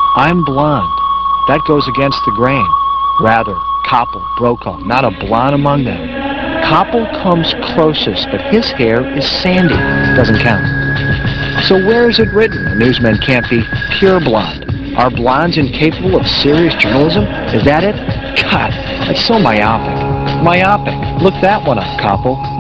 I'm blonde. That goes against the grain. Rather, Koppel, Brokaw, not a blonde among them. Koppel comes closest, but his hair is sandy. Doesn't count. So where is it written a newsman can't be pure blonde? Are blondes incapable of serious journalism? Is that it? God, that's so myopic. Myopic. Look that one up, Koppel.